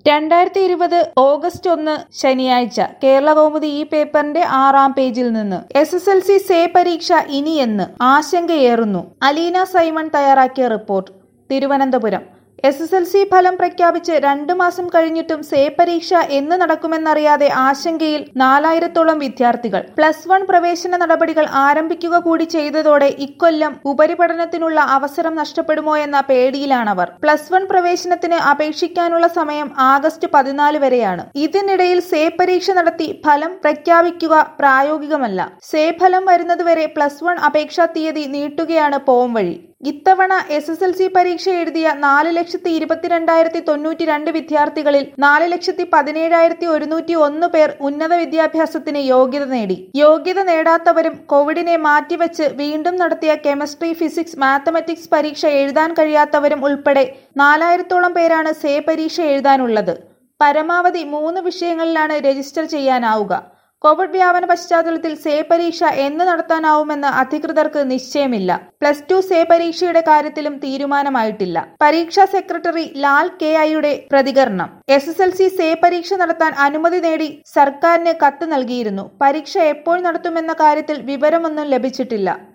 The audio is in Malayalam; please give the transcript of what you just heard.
2020 ഓഗസ്റ്റ് 1 ശനിയാഴ്ച കേരളകൗമുദി ഈ പേപ്പറിന്റെ 6-ാം പേജിൽ നിന്ന് SSLC സേ പരീക്ഷ ഇനിയെന്ന് ആശങ്കയേറുന്നു. അലീന സൈമൺ തയ്യാറാക്കിയ റിപ്പോർട്ട്. തിരുവനന്തപുരം. SSLC ഫലം പ്രഖ്യാപിച്ച് 2 മാസം കഴിഞ്ഞിട്ടും സേ പരീക്ഷ എന്ന് നടക്കുമെന്നറിയാതെ ആശങ്കയിൽ 4000-ഓളം വിദ്യാർത്ഥികൾ. +1 പ്രവേശന നടപടികൾ ആരംഭിക്കുക കൂടി ചെയ്തതോടെ ഇക്കൊല്ലം ഉപരിപഠനത്തിനുള്ള അവസരം നഷ്ടപ്പെടുമോയെന്ന പേടിയിലാണവർ. +1 പ്രവേശനത്തിന് അപേക്ഷിക്കാനുള്ള സമയം ആഗസ്റ്റ് 14 വരെയാണ്. ഇതിനിടയിൽ സേ പരീക്ഷ നടത്തി ഫലം പ്രഖ്യാപിക്കുക പ്രായോഗികമല്ല. സേ ഫലം വരുന്നതുവരെ +1 അപേക്ഷാ തീയതി നീട്ടുകയാണ് പോംവഴി. ഇത്തവണ SSLC പരീക്ഷ എഴുതിയ 4,22,092 വിദ്യാർത്ഥികളിൽ 4,17,101 പേർ ഉന്നത വിദ്യാഭ്യാസത്തിന് യോഗ്യത നേടി. യോഗ്യത നേടാത്തവരും കോവിഡിനെ മാറ്റിവെച്ച് വീണ്ടും നടത്തിയ കെമിസ്ട്രി, ഫിസിക്സ്, മാത്തമാറ്റിക്സ് പരീക്ഷ എഴുതാൻ കഴിയാത്തവരും ഉൾപ്പെടെ 4000-ഓളം പേരാണ് സേ പരീക്ഷ എഴുതാനുള്ളത്. പരമാവധി 3 വിഷയങ്ങളിലാണ് രജിസ്റ്റർ ചെയ്യാനാവുക. കോവിഡ് വ്യാപന പശ്ചാത്തലത്തിൽ സേ പരീക്ഷ എന്ന് നടത്താനാവുമെന്ന് അധികൃതർക്ക് നിശ്ചയമില്ല. +2 സേ പരീക്ഷയുടെ കാര്യത്തിലും തീരുമാനമായിട്ടില്ല. പരീക്ഷാ സെക്രട്ടറി ലാൽ KIയുടെ പ്രതികരണം. SSLC സേ പരീക്ഷ നടത്താൻ അനുമതി നേടി സർക്കാരിന് കത്ത് നൽകിയിരുന്നു. പരീക്ഷ എപ്പോൾ നടത്തുമെന്ന കാര്യത്തിൽ വിവരമൊന്നും ലഭിച്ചിട്ടില്ല.